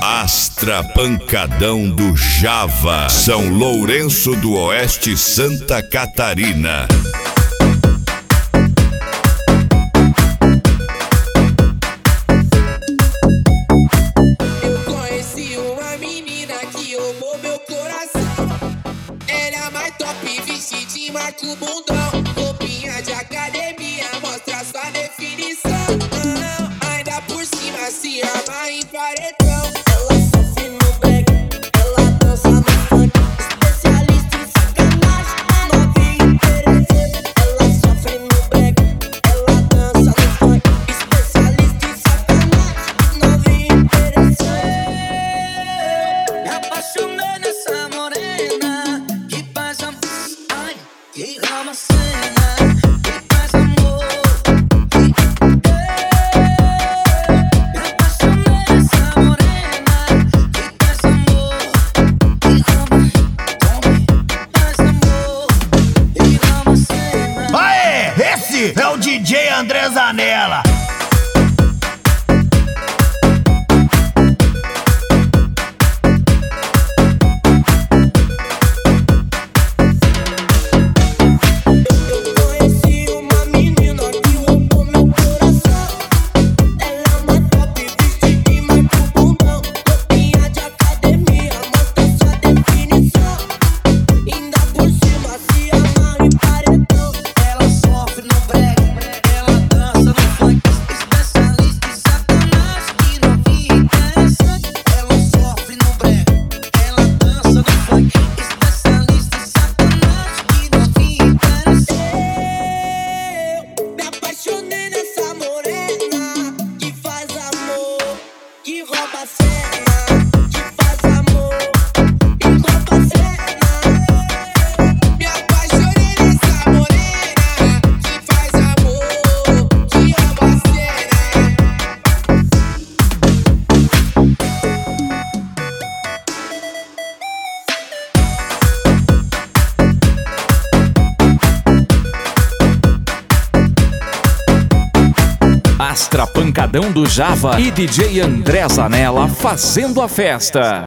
Astra Pancadão do Java, São Lourenço do Oeste, Santa Catarina. Eu conheci uma menina que roubou meu coração. Ela é mais top, vestidinha, marca o bundão. Roupinha de academia, mostra sua definição. Ainda por cima se ama em paredão. Ela sofre no back, ela dança no funk. Especialista em sacanagem, novinha interessante. Ela sofre no back, ela dança no funk. Especialista em sacanagem, novinha interessante. Me apaixonei nessa morena que faz amor, ai, que ama cena, que faz amor. Me apaixonei nessa morena que faz amor, que ama, faz amor, que ama cena. Aê, esse é o DJ André Zanella. Eu conheci uma menina que roubou meu coração. Ela é uma top, vestidinha, marca o bundão. Roupinha de academia, mostra sua definição. Ainda por cima se ama em paredão. Ela sofre no break, ela dança no funk. Especialista em sacanagem, que novinha interessante. Ela sofre no break, ela dança no funk. Especialista em sacanagem, que novinha interessante. Eu me apaixonei nessa morena que faz amor, que rouba a cena, que faz amor e rouba a cena. Me apaixonei nessa morena que faz amor, que rouba a cena. Astra Pancadão do Java e DJ André Zanella fazendo a festa.